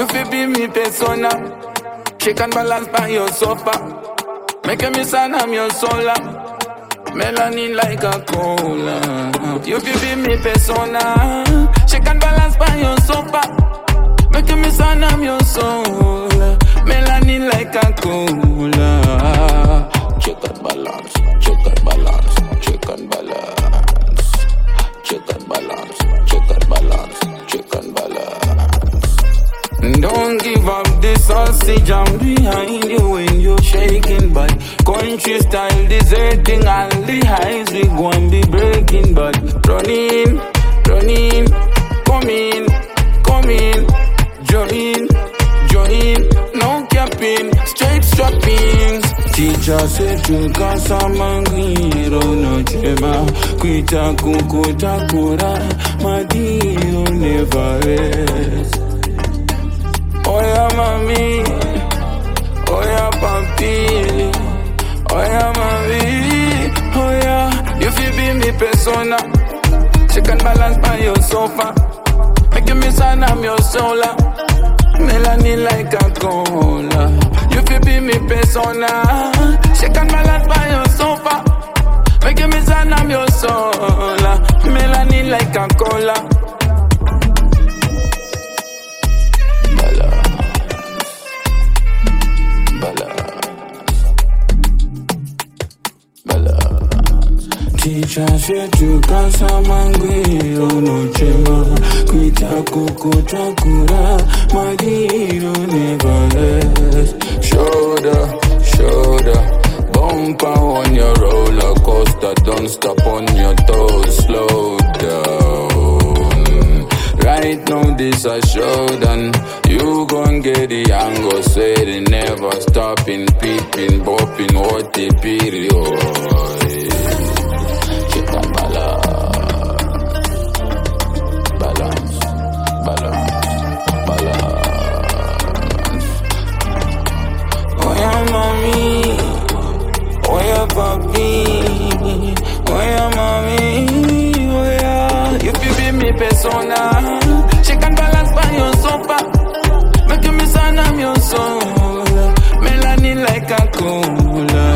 You feel be me persona. Shake and balance by your sofa. Make me son, I'm your solar. Melanin like a cola. You feel be me persona. Shake and balance by your sofa. Make me son, I'm your solar. Melanin like a cola. Check and balance, check and balance, check and balance, check and balance, check and balance, check and balance. Don't give up the sausage, I'm behind you when you're shaking, but country style deserting all the highs we go and be breaking, but run in, come in, join, no capping, straight strappings. Teacher said you got some angiro no chema, kuita kukuta kura, madiro never rest. Oya mami, oya papi, oya mami, oya. You feel be me persona. She can balance by your sofa. Make me son, I'm your solar. Melanin like a cola. You feel be me persona. She can balance by your sofa. Make me son, I'm your solar. Melanin like a cola. Teacher said you got some angry, oh no chema. Kuita kukuta kura, madiro never rest. Shoulder, bumper on your roller coaster. Don't stop on your toes, slow down. Right now this a showdown. You gon' get the angle, sweating, never stopping, peeping, bopping, what the period. Persona, she can balance by your sofa. Make me son, I'm your soul. Melanin like a cola.